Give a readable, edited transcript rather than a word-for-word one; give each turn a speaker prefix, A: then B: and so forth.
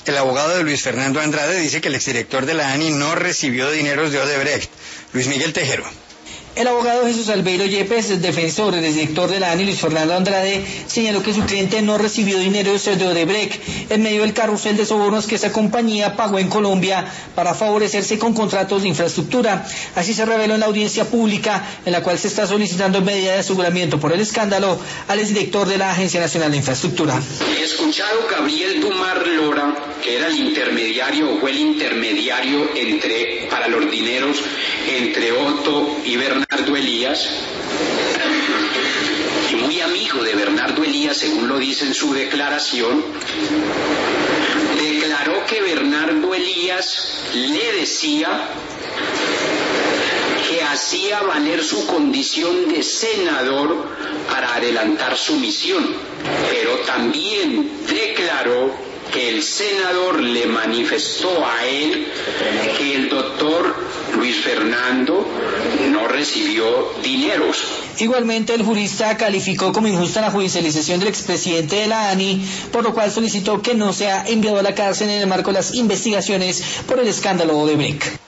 A: El abogado de Luis Fernando Andrade dice que el exdirector de la ANI no recibió dineros de Odebrecht. Luis Miguel Tejero.
B: El abogado Jesús Albeiro Yepes, defensor del exdirector de la ANI, Luis Fernando Andrade, señaló que su cliente no recibió dineros de Odebrecht en medio del carrusel de sobornos que esa compañía pagó en Colombia para favorecerse con contratos de infraestructura. Así se reveló en la audiencia pública en la cual se está solicitando medida de aseguramiento por el escándalo al exdirector de la Agencia Nacional de Infraestructura.
C: He escuchado Gabriel Dumar Lora, que era el intermediario o fue el intermediario para los dineros entre Otto y Bernardo Elías, y muy amigo de Bernardo Elías, según lo dice en su declaración, declaró que Bernardo Elías le decía que hacía valer su condición de senador para adelantar su misión, pero también declaró que el senador le manifestó a él que el doctor Luis Fernando no recibió dineros.
B: Igualmente, el jurista calificó como injusta la judicialización del expresidente de la ANI, por lo cual solicitó que no sea enviado a la cárcel en el marco de las investigaciones por el escándalo Odebrecht.